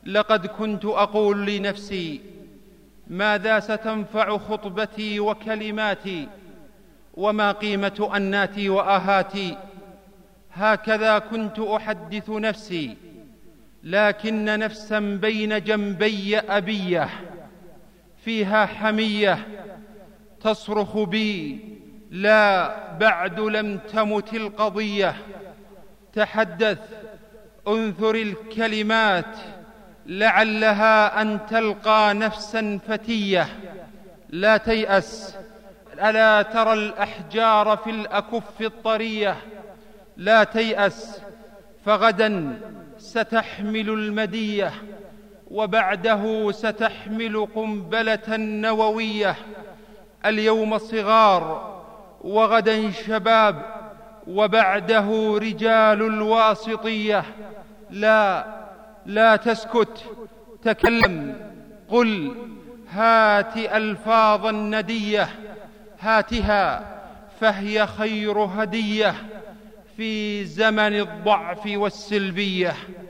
لقد كنت أقول لنفسي: ماذا ستنفع خطبتي وكلماتي، وما قيمة أناتي وآهاتي؟ هكذا كنت أحدث نفسي، لكن نفسا بين جنبي أبية فيها حمية تصرخ بي: لا، بعد لم تمت القضية. تحدث، انثر الكلمات، لعلها أن تلقى نفسا فتية. لا تيأس، ألا ترى الأحجار في الأكف الطرية؟ لا تيأس، فغدا ستحمل المدية، وبعده ستحمل قنبلة نووية. اليوم صغار، وغدا شباب، وبعده رجال الواسطية. لا تسكت، تكلم، قل، هات ألفاظا ندية، هاتها فهي خير هدية في زمن الضعف والسلبية.